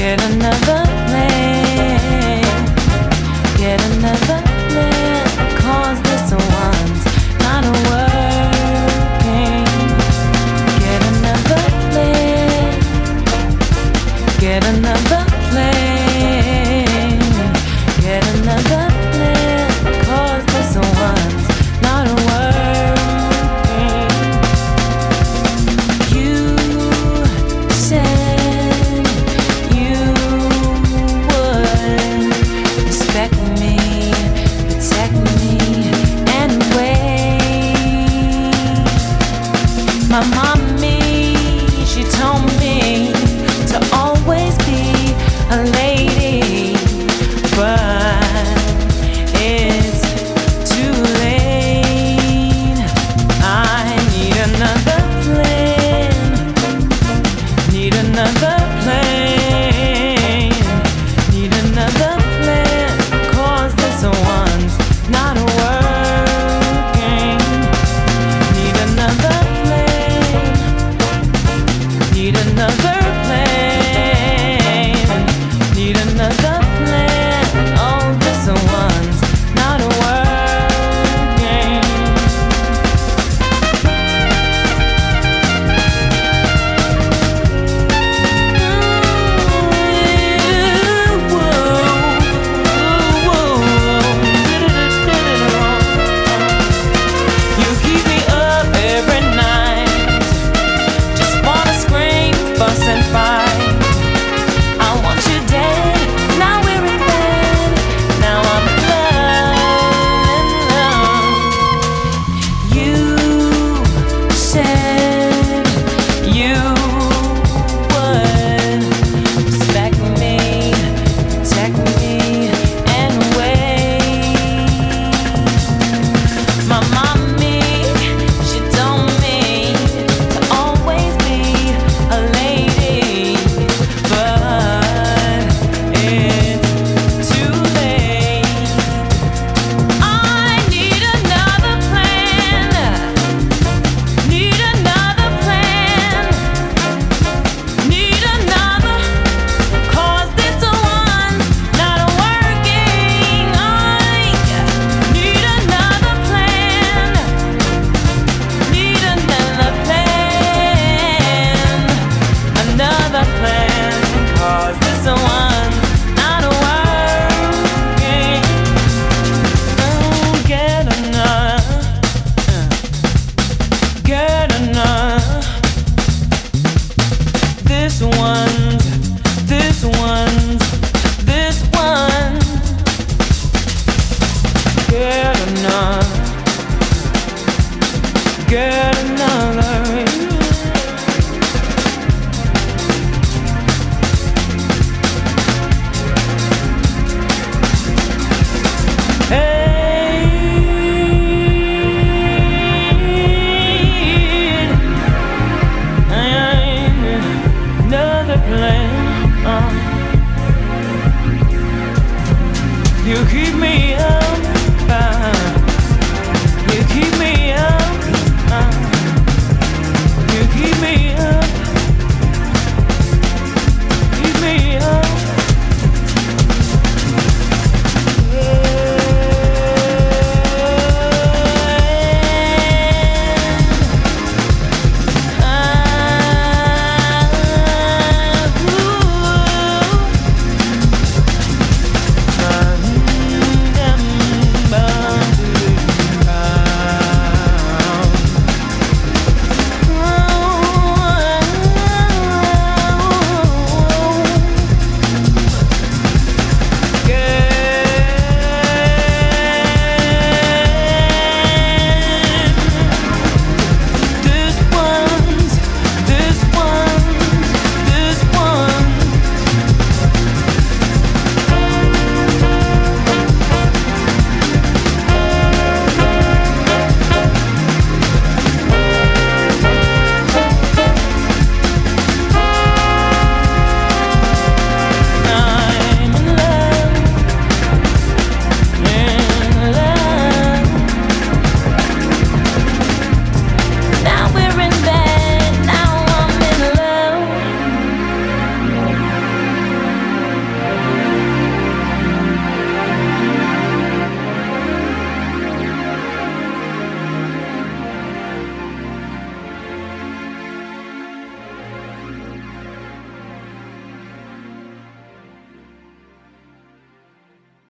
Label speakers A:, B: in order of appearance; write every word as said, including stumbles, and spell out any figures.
A: Get another plan. Get another plan. 'Cause this one's not working. Get another plan. Get another plan. Get another plan. 'Cause this one's not working. You said you would respect me, protect me, and wait. My mommy, she told me to always be a lady, but it's too late. I need another plan. Need another plan. Need another plan. 'Cause this one's not working. Need another plan. Need another plan. Need another plan. Oh, this one's not working. You keep me up every night. Just wanna scream, fuss and fight. I want you dead. Now we're in bed. Now I'm in love, in love. You said you would respect me, protect me, and wait. My mommy, she told me to always be a lady, but it's too late. I need another plan. Need another plan. Need another, 'cause this one's not working. I need another plan. Need another plan. Another plan. 'Cause this one's not working. Oh, get another. Get another. This one's, this one's, this one. Get another. Get another.